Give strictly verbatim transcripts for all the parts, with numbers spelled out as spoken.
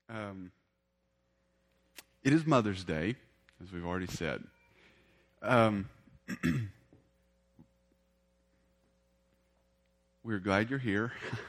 Um, it is Mother's Day, as we've already said. Um, we're glad you're here.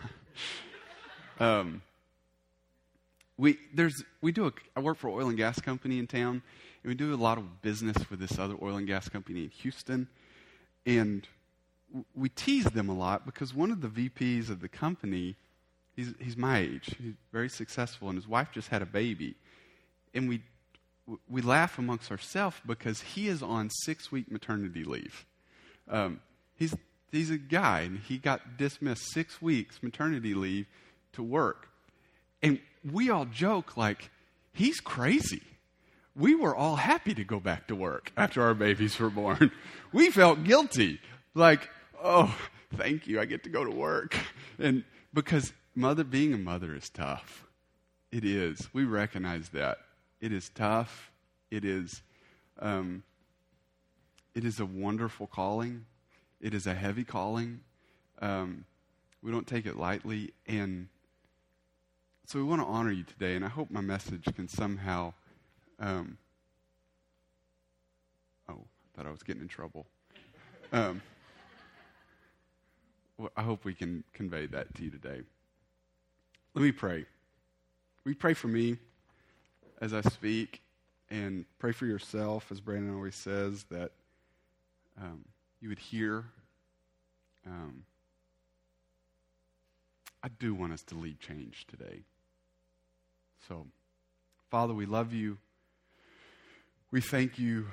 um, we there's we do a, I work for an oil and gas company in town, and we do a lot of business with this other oil and gas company in Houston, and we tease them a lot because one of the V Ps of the company, he's he's my age, he's very successful, and his wife just had a baby, and we we laugh amongst ourselves because he is on six week maternity leave. Um, he's he's a guy, and he got dismissed six weeks maternity leave to work, and we all joke like he's crazy. We were all happy to go back to work after our babies were born. We felt guilty. Like, oh, thank you, I get to go to work. And because mother being a mother is tough. It is. We recognize that. It is tough. It is um, it is a wonderful calling. It is a heavy calling. Um, we don't take it lightly. And so we want to honor you today, and I hope my message can somehow um, oh, I thought I was getting in trouble. Um, well, I hope we can convey that to you today. Let me pray. We pray for me as I speak, and pray for yourself, as Brandon always says, that um, you would hear. Um, I do want us to lead change today. So, Father, we love you. We thank you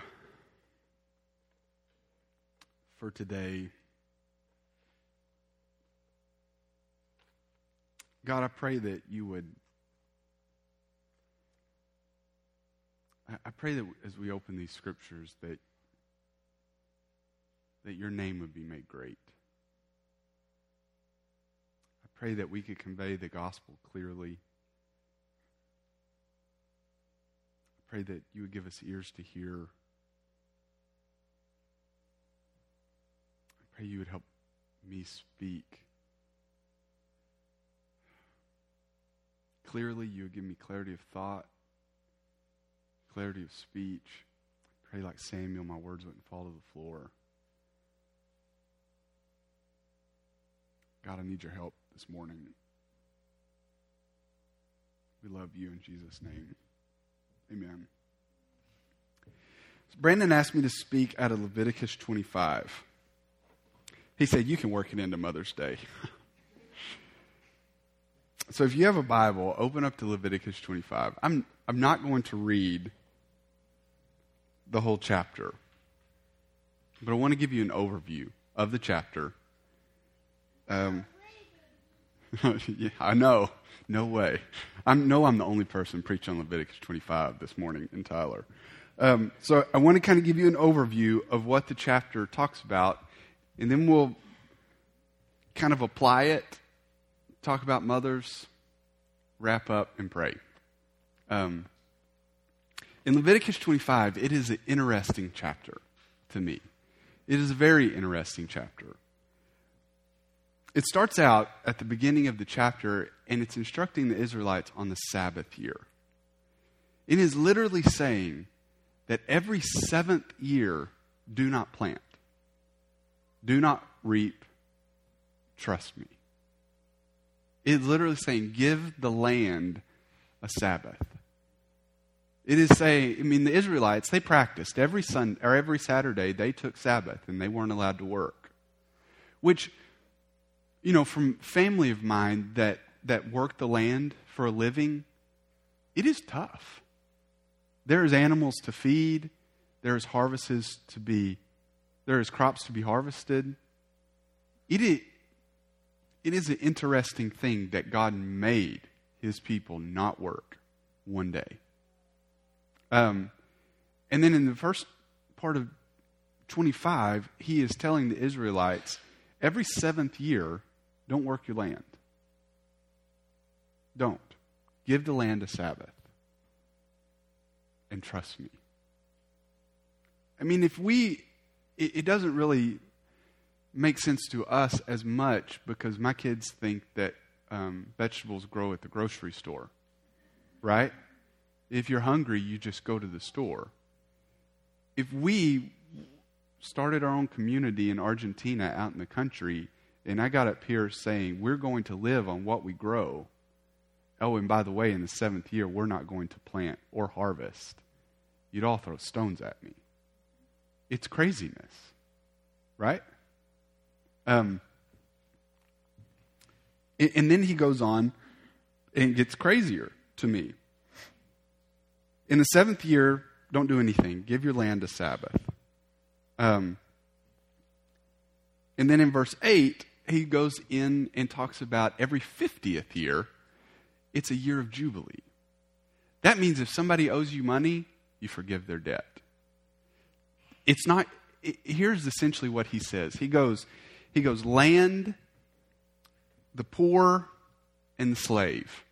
for today. God, I pray that you would, I, I pray that as we open these scriptures that, that your name would be made great. I pray that we could convey the gospel clearly. I pray that you would give us ears to hear. I pray you would help me speak clearly. You would give me clarity of thought, clarity of speech. I pray like Samuel, my words wouldn't fall to the floor. God, I need your help this morning. We love you in Jesus' name. Amen. So Brandon asked me to speak out of Leviticus twenty-five. He said, you can work it into Mother's Day. So if you have a Bible, open up to Leviticus twenty-five. I'm I'm not going to read the whole chapter, but I want to give you an overview of the chapter. Um, yeah, I know. No way. I know I'm the only person preaching on Leviticus twenty-five this morning in Tyler. Um, so I want to kind of give you an overview of what the chapter talks about, and then we'll kind of apply it, talk about mothers, wrap up, and pray. Um, in Leviticus twenty-five, it is an interesting chapter to me. It is a very interesting chapter. It starts out at the beginning of the chapter, and it's instructing the Israelites on the Sabbath year. It is literally saying that every seventh year, do not plant. Do not reap. Trust me. It is literally saying, give the land a Sabbath. It is saying, I mean, the Israelites, they practiced every Sunday, or every Saturday, they took Sabbath, and they weren't allowed to work. Which, you know, from family of mine that, that work the land for a living, it is tough. There is animals to feed. There is harvests to be, there is crops to be harvested. It is, it is an interesting thing that God made his people not work one day. Um, and then in the first part of twenty-five, he is telling the Israelites, every seventh year, don't work your land. Don't. Give the land a Sabbath. And trust me. I mean, if we, it, it doesn't really make sense to us as much because my kids think that um, vegetables grow at the grocery store. right? If you're hungry, you just go to the store. If we started our own community in Argentina out in the country, and I got up here saying, we're going to live on what we grow. Oh, and by the way, in the seventh year, we're not going to plant or harvest. You'd all throw stones at me. It's craziness, right? Um, and, and then he goes on, and it gets crazier to me. In the seventh year, don't do anything. Give your land a Sabbath. Um, and then in verse eight, he goes in and talks about every fiftieth year, it's a year of Jubilee. That means if somebody owes you money, you forgive their debt. It's not, it, here's essentially what he says. He goes, he goes, land, the poor, and the slave.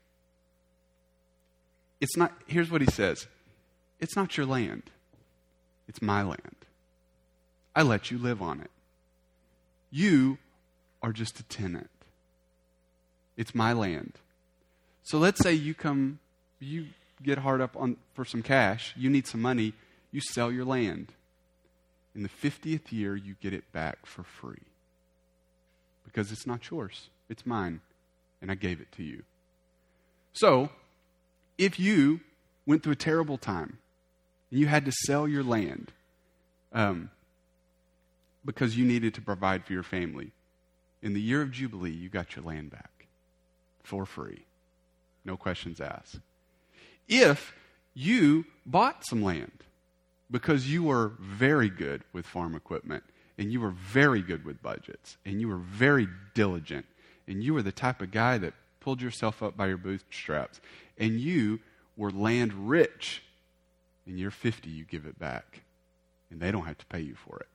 It's not, here's what he says. It's not your land. It's my land. I let you live on it. You are just a tenant. It's my land. So let's say you come, you get hard up on for some cash, you need some money, you sell your land. In the fiftieth year, you get it back for free. Because it's not yours. It's mine. And I gave it to you. So, if you went through a terrible time, and you had to sell your land um, because you needed to provide for your family, in the year of Jubilee, you got your land back for free. No questions asked. If you bought some land because you were very good with farm equipment, and you were very good with budgets, and you were very diligent, and you were the type of guy that pulled yourself up by your bootstraps, and you were land rich, in year fifty you give it back, and they don't have to pay you for it.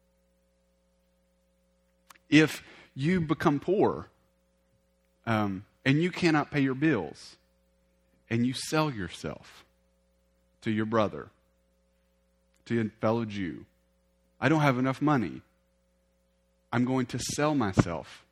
If you become poor, um, and you cannot pay your bills, and you sell yourself to your brother, to a fellow Jew, I don't have enough money. I'm going to sell myself.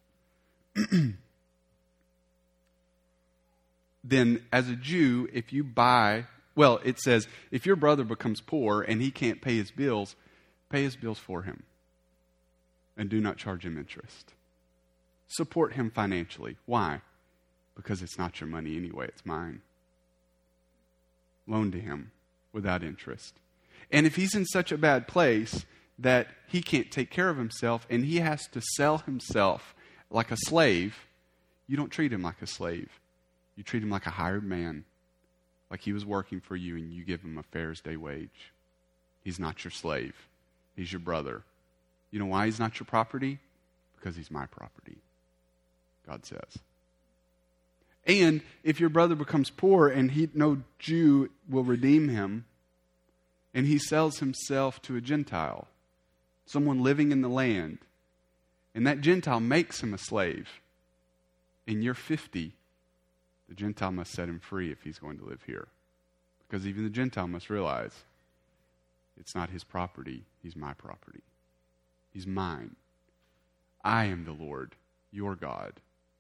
Then, as a Jew, if you buy, well, it says, if your brother becomes poor and he can't pay his bills, pay his bills for him. And do not charge him interest. Support him financially. Why? Because it's not your money anyway, it's mine. Loan to him without interest. And if he's in such a bad place that he can't take care of himself and he has to sell himself like a slave, you don't treat him like a slave. You treat him like a hired man, like he was working for you, and you give him a fair as day wage. He's not your slave. He's your brother. You know why he's not your property? Because he's my property, God says. And if your brother becomes poor and he, no Jew will redeem him, and he sells himself to a Gentile, someone living in the land, and that Gentile makes him a slave, in year fifty, the Gentile must set him free if he's going to live here. Because even the Gentile must realize it's not his property, he's my property. He's mine. I am the Lord, your God.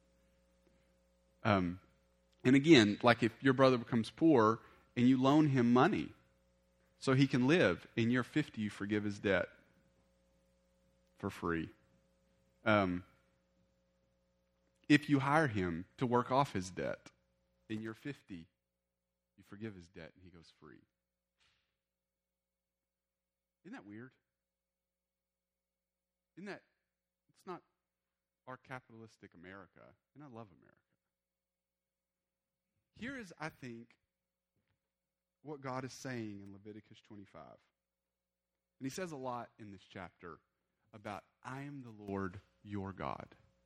Um, and again, like if your brother becomes poor and you loan him money so he can live, in year fifty you forgive his debt for free. Um, if you hire him to work off his debt, in year fifty you forgive his debt and he goes free. Isn't that weird? Isn't that, it's not our capitalistic America, and I love America. Here is, I think, what God is saying in Leviticus twenty-five. And he says a lot in this chapter about, I am the Lord your God.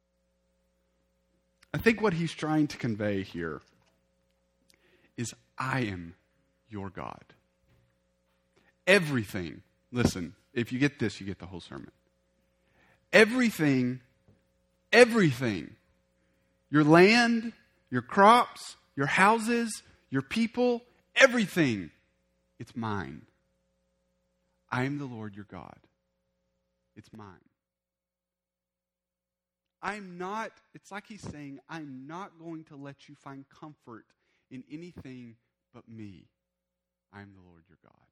I think what he's trying to convey here is, I am your God. Everything, listen, if you get this, you get the whole sermon. Everything, everything, your land, your crops, your houses, your people, everything, it's mine. I am the Lord your God. It's mine. I'm not, it's like he's saying, I'm not going to let you find comfort in anything but me. I am the Lord your God.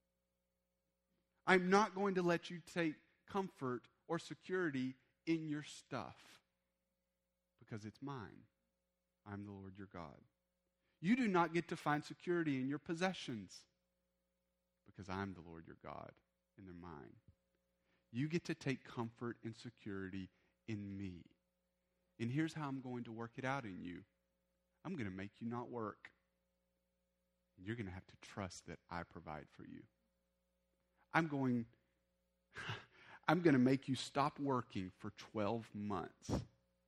I'm not going to let you take comfort or security in your stuff because it's mine. I'm the Lord your God. You do not get to find security in your possessions because I'm the Lord your God and they're mine. You get to take comfort and security in me. And here's how I'm going to work it out in you. I'm going to make you not work. And you're going to have to trust that I provide for you. I'm going, I'm going to make you stop working for twelve months. And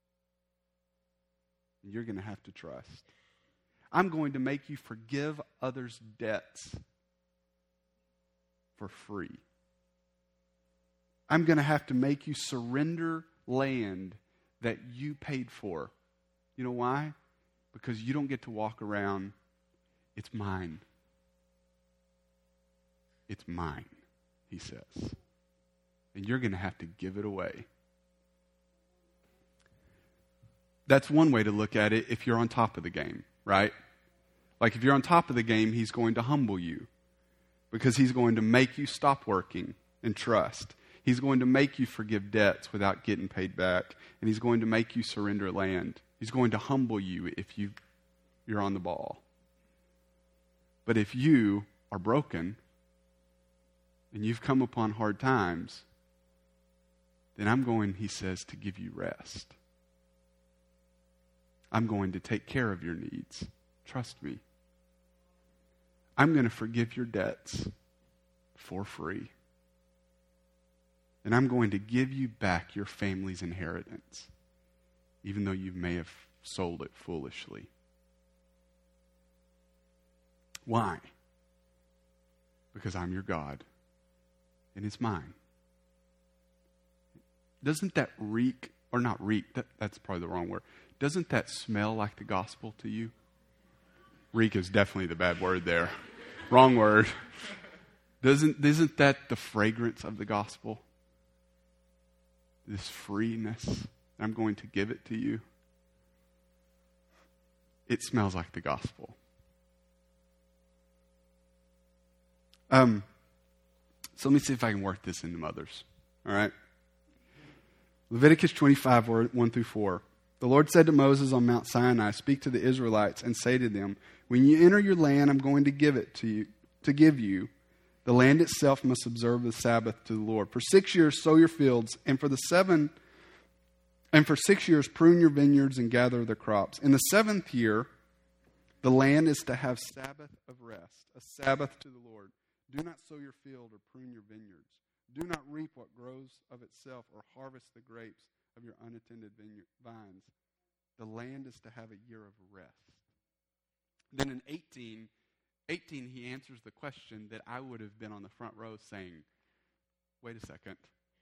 you're going to have to trust. I'm going to make you forgive others' debts for free. I'm going to have to make you surrender land that you paid for. You know why? Because you don't get to walk around, it's mine. It's mine, he says. And you're going to have to give it away. That's one way to look at it if you're on top of the game, right? Like if you're on top of the game, he's going to humble you because he's going to make you stop working and trust. He's going to make you forgive debts without getting paid back. And he's going to make you surrender land. He's going to humble you if you, you're on the ball. But if you are broken and you've come upon hard times, then I'm going, he says, to give you rest. I'm going to take care of your needs. Trust me. I'm going to forgive your debts for free. And I'm going to give you back your family's inheritance, even though you may have sold it foolishly. Why? Because I'm your God, and it's mine. Doesn't that reek, or not reek, that, that's probably the wrong word. Doesn't that smell like the gospel to you? Reek is definitely the bad word there. Wrong word. Doesn't, isn't that the fragrance of the gospel? This freeness. I'm going to give it to you. It smells like the gospel. Um, so let me see if I can work this into mothers. All right? Leviticus twenty-five, one through four. The Lord said to Moses on Mount Sinai, "Speak to the Israelites and say to them, when you enter your land, I'm going to give it to you, to give you. The land itself must observe the Sabbath to the Lord. For six years sow your fields, and for the seven, and for six years prune your vineyards and gather the crops. In the seventh year, the land is to have Sabbath of rest, a Sabbath to the Lord. Do not sow your field or prune your vineyards. Do not reap what grows of itself or harvest the grapes of your unattended vineyard vines. The land is to have a year of rest." Then in eighteen, eighteen, he answers the question that I would have been on the front row saying, wait a second.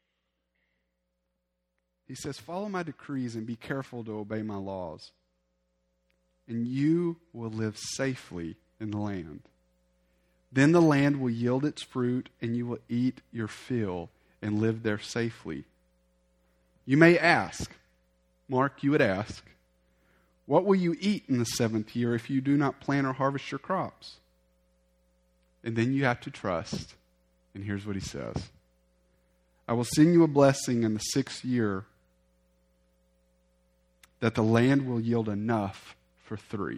He says, "Follow my decrees and be careful to obey my laws, and you will live safely in the land. Then the land will yield its fruit, and you will eat your fill and live there safely. You may ask," Mark, you would ask, "what will you eat in the seventh year if you do not plant or harvest your crops?" And then you have to trust. And here's what he says. "I will send you a blessing in the sixth year that the land will yield enough for three.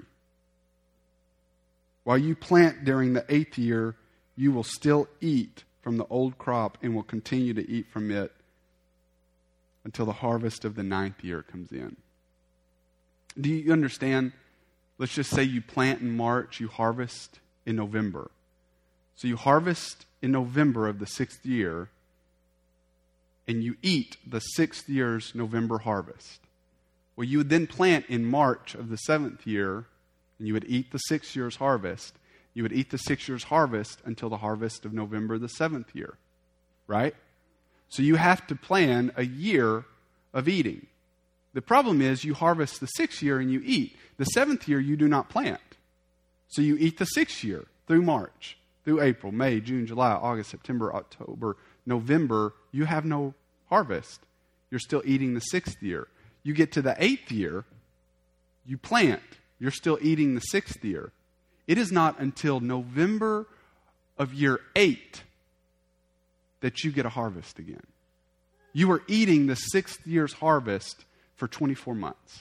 While you plant during the eighth year, you will still eat from the old crop and will continue to eat from it until the harvest of the ninth year comes in." Do you understand? Let's just say you plant in March, you harvest in November. So you harvest in November of the sixth year, and you eat the sixth year's November harvest. Well, you would then plant in March of the seventh year, and you would eat the sixth year's harvest. You would eat the sixth year's harvest until the harvest of November the seventh year. Right? So you have to plan a year of eating. The problem is you harvest the sixth year and you eat. The seventh year you do not plant. So you eat the sixth year through March, through April, May, June, July, August, September, October, November. You have no harvest. You're still eating the sixth year. You get to the eighth year, you plant. You're still eating the sixth year. It is not until November of year eight that you get a harvest again. You are eating the sixth year's harvest for twenty-four months.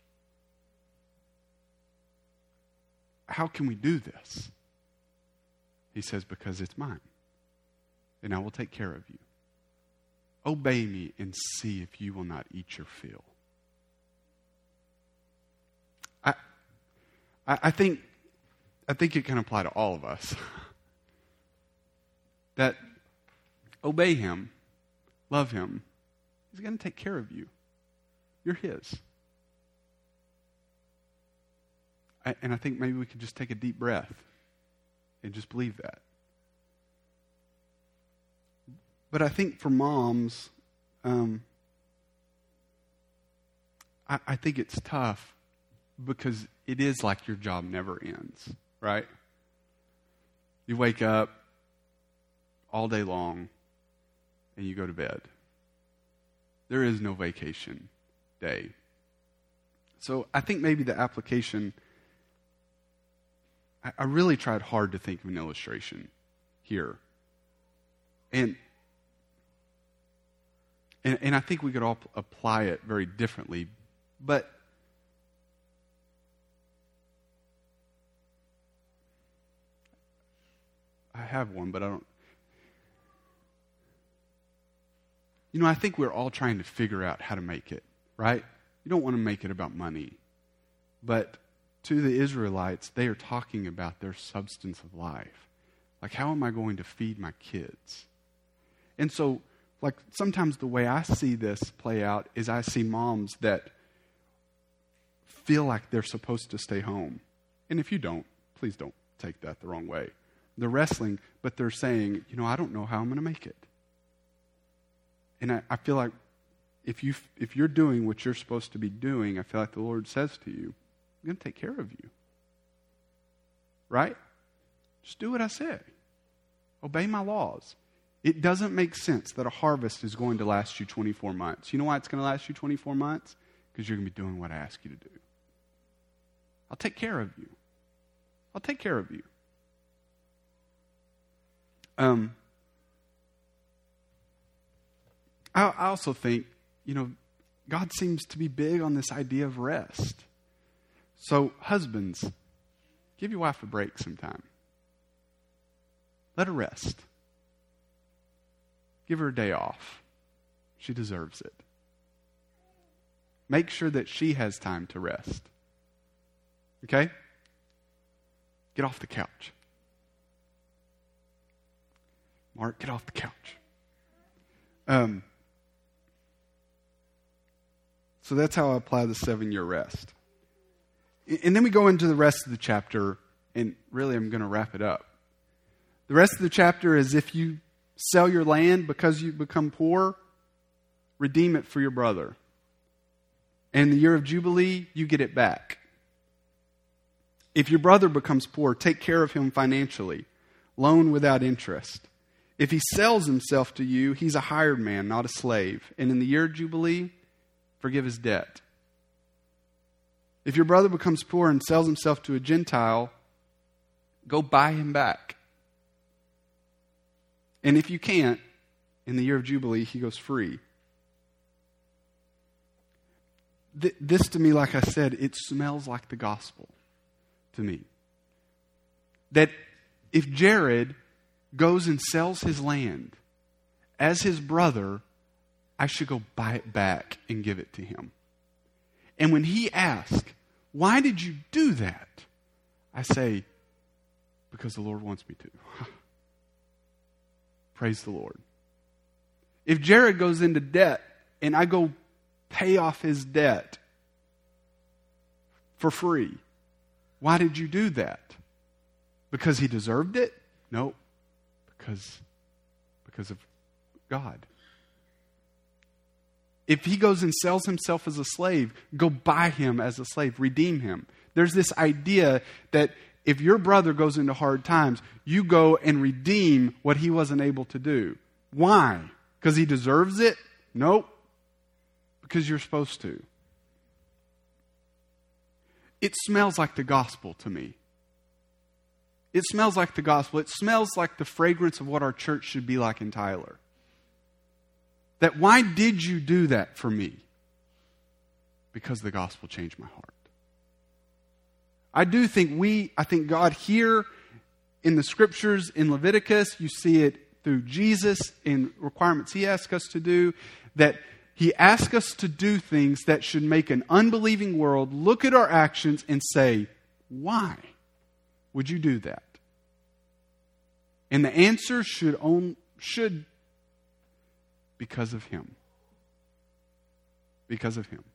How can we do this? He says, because it's mine, and I will take care of you. Obey me and see if you will not eat your fill. I, I, I think, I think it can apply to all of us. That obey him, love him. He's going to take care of you. You're his. I, and I think maybe we could just take a deep breath and just believe that. But I think for moms, um, I, I think it's tough because it is like your job never ends, right? You wake up all day long and you go to bed. There is no vacation day. So I think maybe the application, I, I really tried hard to think of an illustration here. And And, and I think we could all apply it very differently. But I have one, but I don't. You know, I think we're all trying to figure out how to make it, right? You don't want to make it about money. But to the Israelites, they are talking about their substance of life. Like, how am I going to feed my kids? And so, like, sometimes the way I see this play out is I see moms that feel like they're supposed to stay home. And if you don't, please don't take that the wrong way. They're wrestling, but they're saying, you know, I don't know how I'm going to make it. And I, I feel like if, you, if you're doing what you're supposed to be doing, I feel like the Lord says to you, I'm going to take care of you. Right? Just do what I say. Obey my laws. It doesn't make sense that a harvest is going to last you twenty-four months. You know why it's going to last you twenty-four months? Because you're going to be doing what I ask you to do. I'll take care of you. I'll take care of you. Um, I, I also think, you know, God seems to be big on this idea of rest. So, husbands, give your wife a break sometime. Let her rest. Give her a day off. She deserves it. Make sure that she has time to rest. Okay? Get off the couch. Mark, get off the couch. Um, so that's how I apply the seven-year rest. And then we go into the rest of the chapter, and really I'm going to wrap it up. The rest of the chapter is if you sell your land because you become poor, redeem it for your brother. And in the year of Jubilee, you get it back. If your brother becomes poor, take care of him financially. Loan without interest. If he sells himself to you, he's a hired man, not a slave. And in the year of Jubilee, forgive his debt. If your brother becomes poor and sells himself to a Gentile, go buy him back. And if you can't, in the year of Jubilee, he goes free. Th- this to me, like I said, it smells like the gospel to me. That if Jared goes and sells his land, as his brother, I should go buy it back and give it to him. And when he asks, why did you do that? I say, because the Lord wants me to. Praise the Lord. If Jared goes into debt and I go pay off his debt for free, why did you do that? Because he deserved it? No, because, because of God. If he goes and sells himself as a slave, go buy him as a slave, redeem him. There's this idea that if your brother goes into hard times, you go and redeem what he wasn't able to do. Why? Because he deserves it? Nope. Because you're supposed to. it smells like the gospel to me. It smells like the gospel. It smells like the fragrance of what our church should be like in Tyler. That why did you do that for me? Because the gospel changed my heart. I do think we, I think God here in the scriptures, in Leviticus, you see it through Jesus in requirements He asks us to do, that He asks us to do things that should make an unbelieving world look at our actions and say, why would you do that? And the answer should own, should because of Him. Because of Him.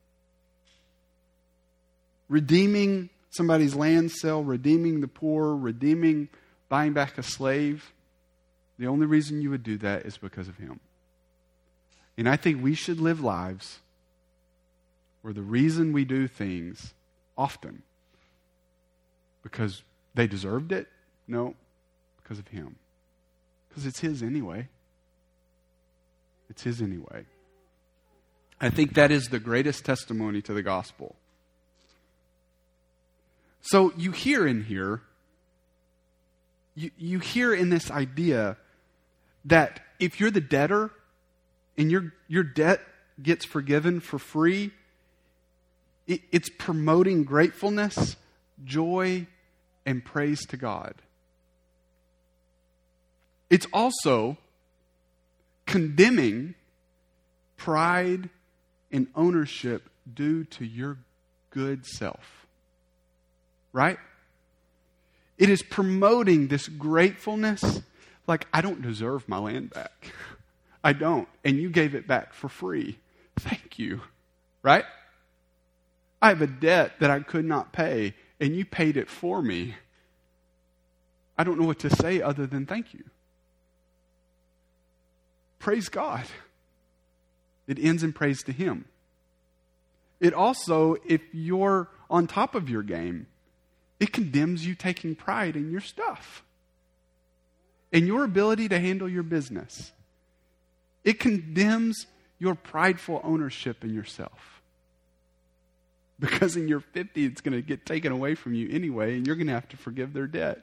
Redeeming somebody's land sale, redeeming the poor, redeeming, buying back a slave. The only reason you would do that is because of Him. And I think we should live lives where the reason we do things often because they deserved it? No, because of Him. Because it's His anyway. It's His anyway. I think that is the greatest testimony to the gospel. So you hear in here, you, you hear in this idea that if you're the debtor and your, your debt gets forgiven for free, it, it's promoting gratefulness, joy, and praise to God. It's also condemning pride and ownership due to your good self. Right? It is promoting this gratefulness, like, I don't deserve my land back. I don't. And you gave it back for free. Thank you. Right? I have a debt that I could not pay, and you paid it for me. I don't know what to say other than thank you. Praise God. It ends in praise to Him. It also, if you're on top of your game, it condemns you taking pride in your stuff and your ability to handle your business. It condemns your prideful ownership in yourself. Because in your fifties, it's going to get taken away from you anyway, and you're going to have to forgive their debt.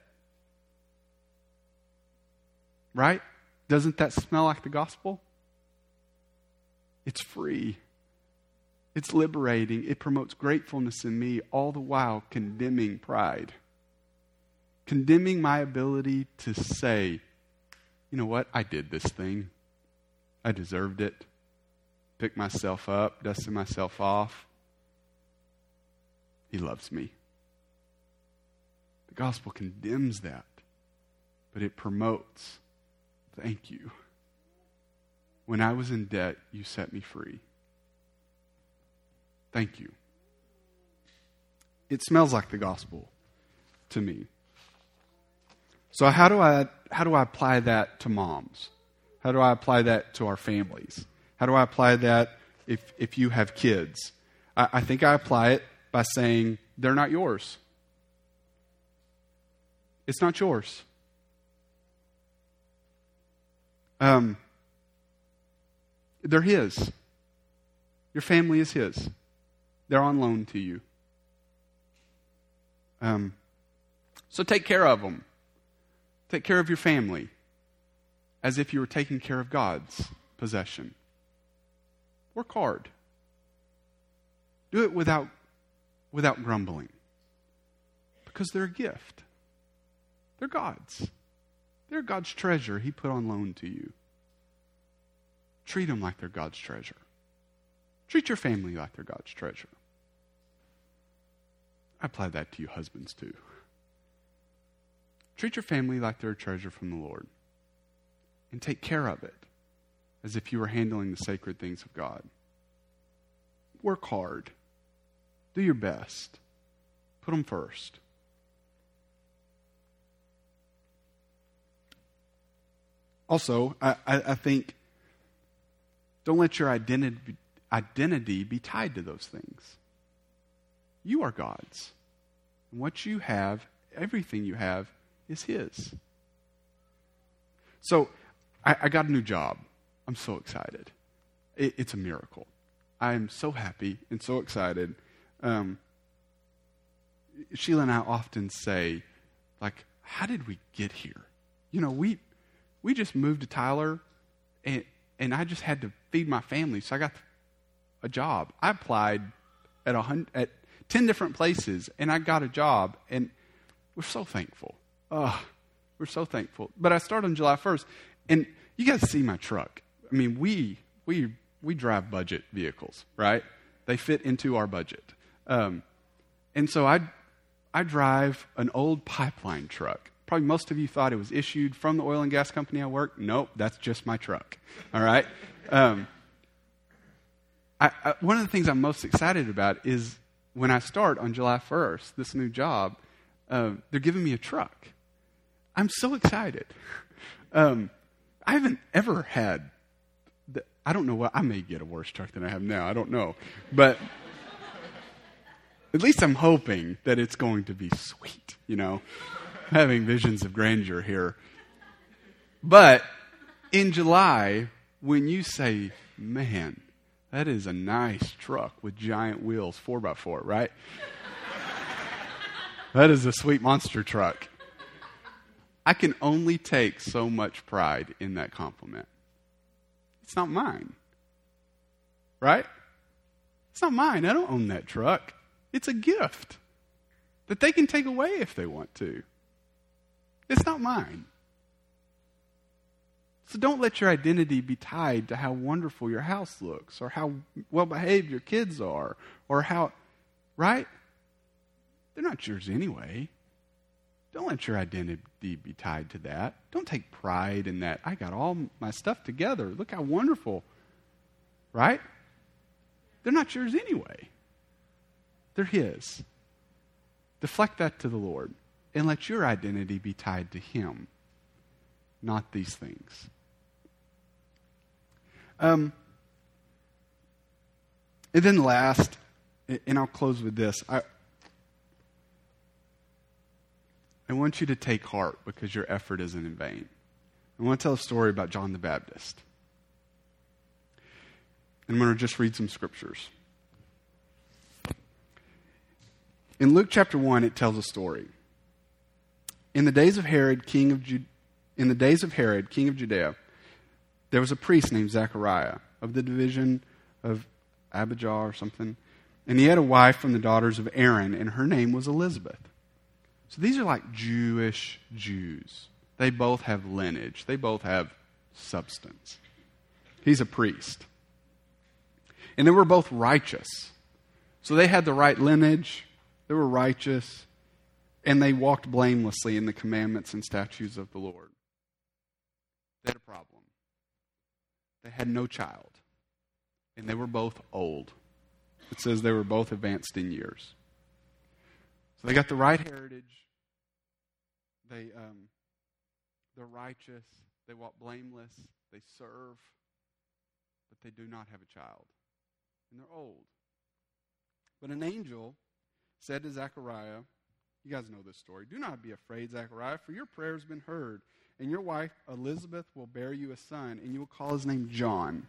Right? Doesn't that smell like the gospel? It's free. It's liberating. It promotes gratefulness in me, all the while condemning pride. Condemning my ability to say, you know what, I did this thing. I deserved it. Picked myself up, dusted myself off. He loves me. The gospel condemns that, but it promotes, thank you. When I was in debt, you set me free. Thank you. It smells like the gospel to me. So how do I how do I apply that to moms? How do I apply that to our families? How do I apply that if if you have kids? I, I think I apply it by saying they're not yours. It's not yours. Um, they're His. Your family is His. They're on loan to you. Um, so take care of them. Take care of your family as if you were taking care of God's possession. Work hard. Do it without, without grumbling. Because they're a gift. They're God's. They're God's treasure He put on loan to you. Treat them like they're God's treasure. Treat your family like they're God's treasure. I apply that to you husbands too. Treat your family like they're a treasure from the Lord. And take care of it as if you were handling the sacred things of God. Work hard. Do your best. Put them first. Also, I, I, I think don't let your identity be identity be tied to those things. You are God's. And what you have, everything you have, is His. So, I, I got a new job. I'm so excited. It, it's a miracle. I am so happy and so excited. Um, Sheila and I often say, like, how did we get here? You know, we we just moved to Tyler, and and I just had to feed my family, so I got a job. I applied at a hundred, at ten different places, and I got a job, and we're so thankful. Oh, we're so thankful. But I started on July first, and you guys see my truck. I mean, we we we drive budget vehicles, right? They fit into our budget. Um, and so I I drive an old pipeline truck. Probably most of you thought it was issued from the oil and gas company I work. Nope, that's just my truck. All right? Um, I, I, one of the things I'm most excited about is when I start on July first, this new job, uh, they're giving me a truck. I'm so excited. Um, I haven't ever had, the, I don't know what, I may get a worse truck than I have now. I don't know. But at least I'm hoping that it's going to be sweet, you know, having visions of grandeur here. But in July, when you say, man, that is a nice truck with giant wheels, four by four, right? That is a sweet monster truck. I can only take so much pride in that compliment. It's not mine. Right? It's not mine. I don't own that truck. It's a gift that they can take away if they want to. It's not mine. So don't let your identity be tied to how wonderful your house looks or how well behaved your kids are or how, right? They're not yours anyway. Don't let your identity be tied to that. Don't take pride in that. I got all my stuff together. Look how wonderful. Right? They're not yours anyway. They're His. Deflect that to the Lord and let your identity be tied to Him, not these things. Um, and then last, and I'll close with this. I, I want you to take heart because your effort isn't in vain. I want to tell a story about John the Baptist. And I'm going to just read some scriptures. In Luke chapter one, it tells a story. In the days of Herod, king of Ju- in the days of Herod, king of Judea, there was a priest named Zechariah of the division of Abijah or something, and he had a wife from the daughters of Aaron, and her name was Elizabeth. So these are like Jewish Jews. They both have lineage. They both have substance. He's a priest. And they were both righteous. So they had the right lineage. They were righteous. And they walked blamelessly in the commandments and statutes of the Lord. They had a problem. They had no child. And they were both old. It says they were both advanced in years. So they got the right heritage. They, um, they're righteous. They walk blameless. They serve. But they do not have a child. And they're old. But an angel said to Zechariah, you guys know this story, do not be afraid, Zechariah, for your prayer has been heard. And your wife Elizabeth will bear you a son, and you will call his name John.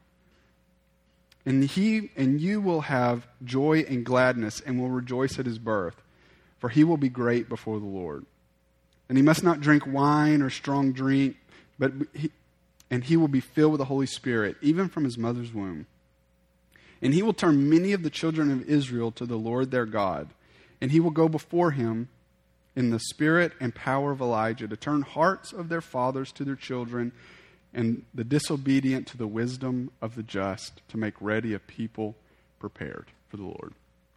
And he and you will have joy and gladness, and will rejoice at his birth, for he will be great before the Lord. And he must not drink wine or strong drink, but he, and he will be filled with the Holy Spirit, even from his mother's womb. And he will turn many of the children of Israel to the Lord their God, and he will go before him in the spirit and power of Elijah to turn hearts of their fathers to their children and the disobedient to the wisdom of the just, to make ready a people prepared for the Lord.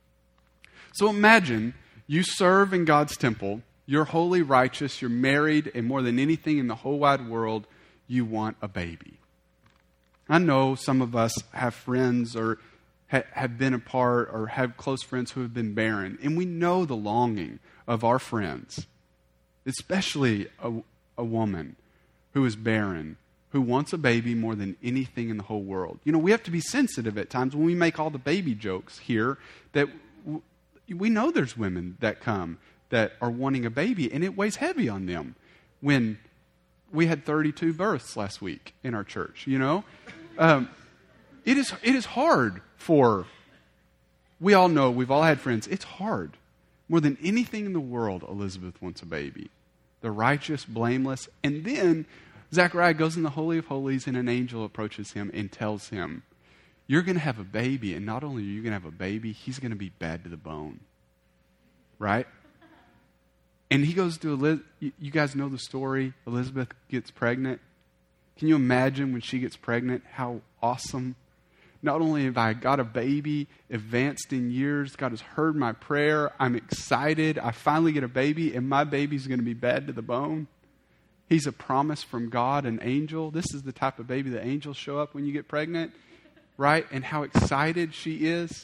So imagine you serve in God's temple, you're holy, righteous, you're married, and more than anything in the whole wide world, you want a baby. I know some of us have friends or ha- have been a part or have close friends who have been barren, and we know the longing of our friends, especially a, a woman who is barren, who wants a baby more than anything in the whole world. You know, we have to be sensitive at times when we make all the baby jokes here that w- we know there's women that come that are wanting a baby, and it weighs heavy on them. When we had thirty-two births last week in our church, you know, um, it is it is hard for. We all know, we've all had friends. It's hard More than anything in the world, Elizabeth wants a baby. The righteous, blameless. And then Zechariah goes in the Holy of Holies and an angel approaches him and tells him, you're going to have a baby, and not only are you going to have a baby, he's going to be bad to the bone. Right? And he goes to Elizabeth. You guys know the story. Elizabeth gets pregnant. Can you imagine when she gets pregnant how awesome? Not only have I got a baby, advanced in years, God has heard my prayer, I'm excited, I finally get a baby, and my baby's going to be bad to the bone. He's a promise from God, an angel. This is the type of baby that angels show up when you get pregnant, right? And how excited she is.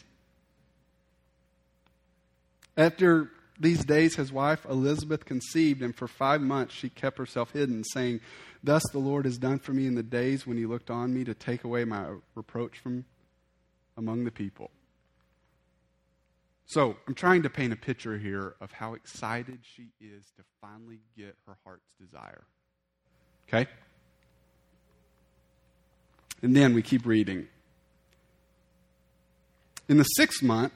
After these days, his wife Elizabeth conceived, and for five months she kept herself hidden, saying, thus the Lord has done for me in the days when he looked on me to take away my reproach from among the people. So, I'm trying to paint a picture here of how excited she is to finally get her heart's desire. Okay? And then we keep reading. In the sixth month,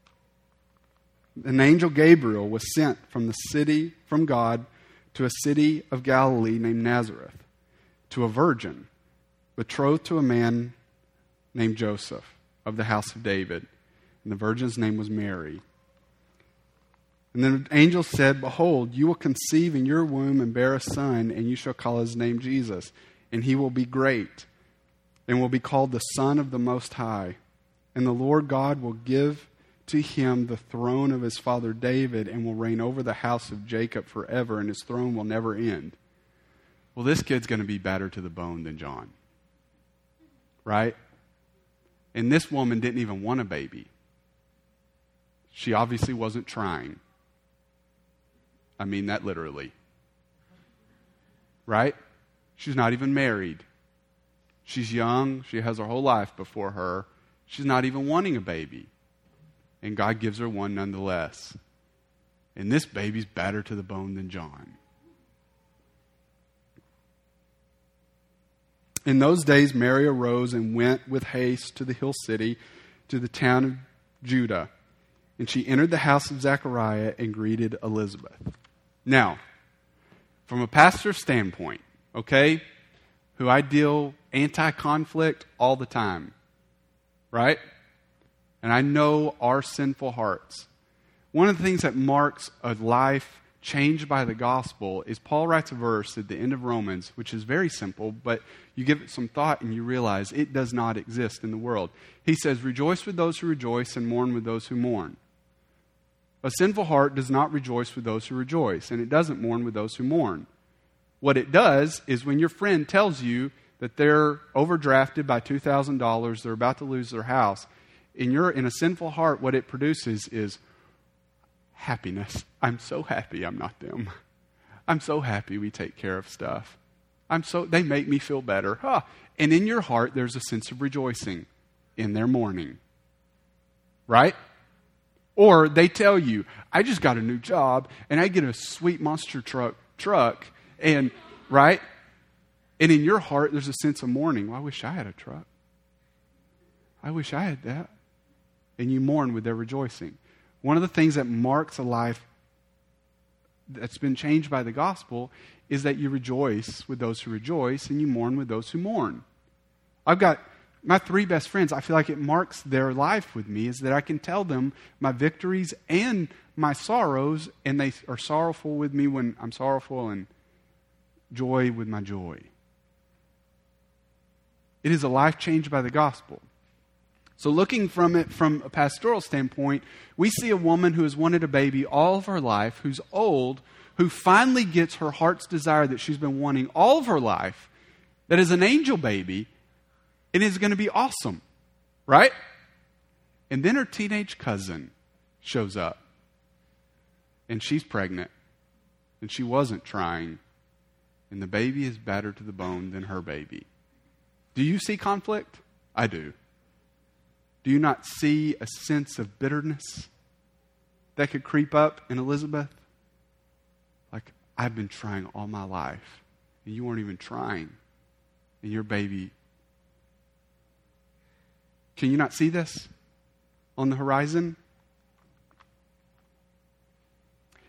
an angel Gabriel was sent from the city, from God, to a city of Galilee named Nazareth, to a virgin, betrothed to a man named Joseph, of the house of David. And the virgin's name was Mary. And then the angel said, behold, you will conceive in your womb and bear a son, and you shall call his name Jesus. And he will be great, and will be called the Son of the Most High. And the Lord God will give to him the throne of his father David, and will reign over the house of Jacob forever, and his throne will never end. Well, this kid's going to be better to the bone than John. Right? And this woman didn't even want a baby. She obviously wasn't trying. I mean that literally. Right? She's not even married. She's young. She has her whole life before her. She's not even wanting a baby. And God gives her one nonetheless. And this baby's better to the bone than John. In those days, Mary arose and went with haste to the hill city, to the town of Judah. And she entered the house of Zechariah and greeted Elizabeth. Now, from a pastor's standpoint, okay, who I deal anti-conflict all the time, right? And I know our sinful hearts. One of the things that marks a life changed by the gospel is Paul writes a verse at the end of Romans, which is very simple, but you give it some thought and you realize it does not exist in the world. He says, rejoice with those who rejoice and mourn with those who mourn. A sinful heart does not rejoice with those who rejoice, and it doesn't mourn with those who mourn. What it does is when your friend tells you that they're overdrafted by two thousand dollars, they're about to lose their house, in your in a sinful heart, what it produces is happiness. I'm so happy I'm not them. I'm so happy we take care of stuff. I'm so they make me feel better. Huh. And in your heart, there's a sense of rejoicing in their mourning. Right? Or they tell you, I just got a new job and I get a sweet monster truck truck and right? And in your heart there's a sense of mourning. Well, I wish I had a truck. I wish I had that. And you mourn with their rejoicing. One of the things that marks a life that's been changed by the gospel is that you rejoice with those who rejoice and you mourn with those who mourn. I've got my three best friends. I feel like it marks their life with me is that I can tell them my victories and my sorrows, and they are sorrowful with me when I'm sorrowful and joy with my joy. It is a life changed by the gospel. So looking from it from a pastoral standpoint, we see a woman who has wanted a baby all of her life, who's old, who finally gets her heart's desire that she's been wanting all of her life, that is an angel baby, and is going to be awesome, right? And then her teenage cousin shows up, and she's pregnant, and she wasn't trying, and the baby is better to the bone than her baby. Do you see conflict? I do. Do you not see a sense of bitterness that could creep up in Elizabeth? Like, I've been trying all my life, and you weren't even trying, and your baby. Can you not see this on the horizon?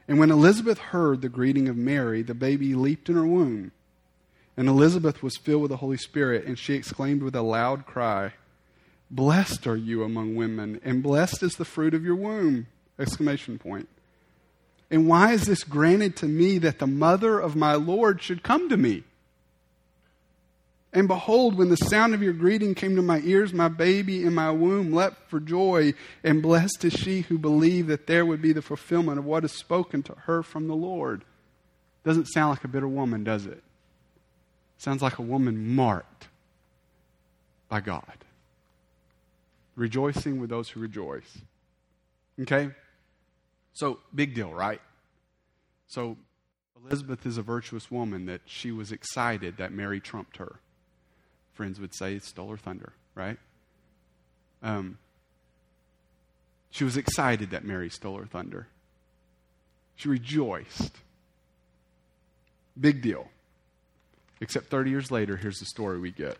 And when Elizabeth heard the greeting of Mary, the baby leaped in her womb. And Elizabeth was filled with the Holy Spirit, and she exclaimed with a loud cry, "Blessed are you among women, and blessed is the fruit of your womb!" Exclamation point. "And why is this granted to me that the mother of my Lord should come to me? And behold, when the sound of your greeting came to my ears, my baby in my womb leapt for joy, and blessed is she who believed that there would be the fulfillment of what is spoken to her from the Lord." Doesn't sound like a bitter woman, does it? Sounds like a woman marked by God. Rejoicing with those who rejoice. Okay? So, big deal, right? So, Elizabeth is a virtuous woman that she was excited that Mary trumped her. Friends would say, stole her thunder, right? Um, she was excited that Mary stole her thunder. She rejoiced. Big deal. Except thirty years later, here's the story we get.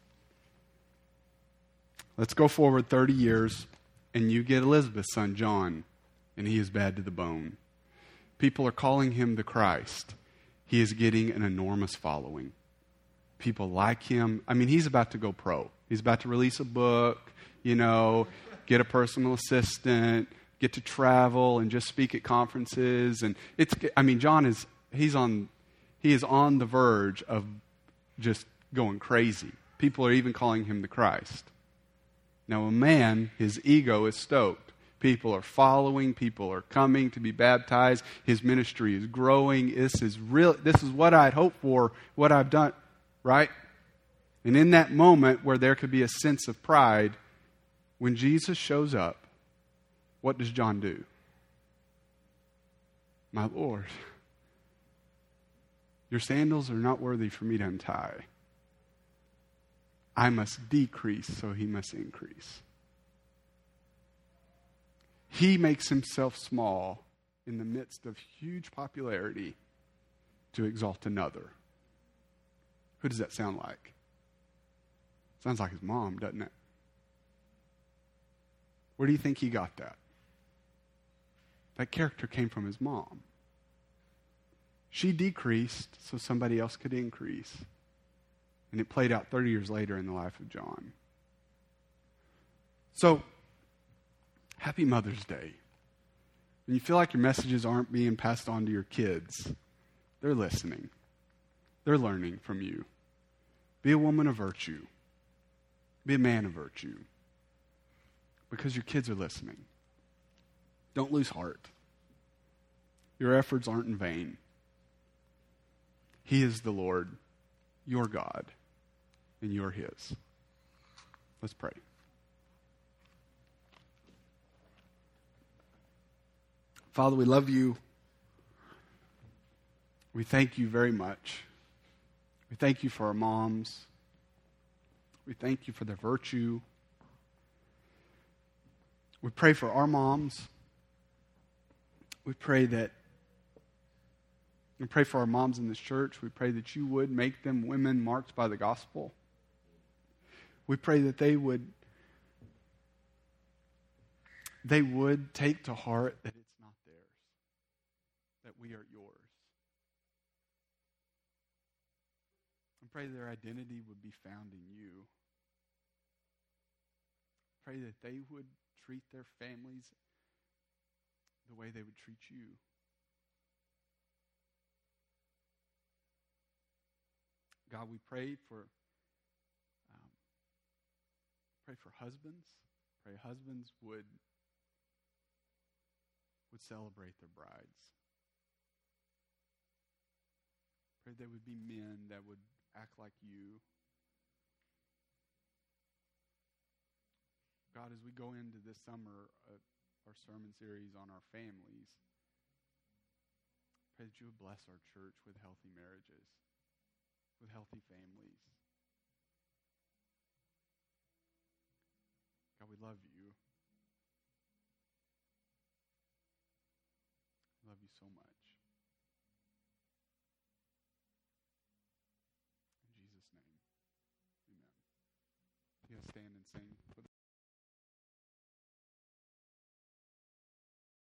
Let's go forward thirty years, and you get Elizabeth's son, John, and he is bad to the bone. People are calling him the Christ. He is getting an enormous following. People like him. I mean, he's about to go pro. He's about to release a book, you know, get a personal assistant, get to travel and just speak at conferences. And it's, I mean, John is, he's on, he is on the verge of just going crazy. People are even calling him the Christ. Now, a man, his ego is stoked. People are following. People are coming to be baptized. His ministry is growing. This is real. This is what I'd hoped for, what I've done, right? And in that moment where there could be a sense of pride, when Jesus shows up, what does John do? "My Lord, your sandals are not worthy for me to untie. I must decrease so he must increase." He makes himself small in the midst of huge popularity to exalt another. Who does that sound like? Sounds like his mom, doesn't it? Where do you think he got that? That character came from his mom. She decreased so somebody else could increase. And it played out thirty years later in the life of John. So, happy Mother's Day. When you feel like your messages aren't being passed on to your kids, they're listening. They're learning from you. Be a woman of virtue. Be a man of virtue. Because your kids are listening. Don't lose heart. Your efforts aren't in vain. He is the Lord, your God, and you're His. Let's pray. Father, we love you. We thank you very much. We thank you for our moms. We thank you for their virtue. We pray for our moms. We pray that we pray for our moms in this church. We pray that you would make them women marked by the gospel. We pray that they would they would take to heart that it's not theirs, that we are yours. I pray their identity would be found in you. Pray that they would treat their families the way they would treat you. God, we pray for um, pray for husbands. Pray husbands would would celebrate their brides. Pray there would be men that would act like you. God, as we go into this summer, uh, our sermon series on our families, pray that you would bless our church with healthy marriages, with healthy families. God, we love you. We love you so much.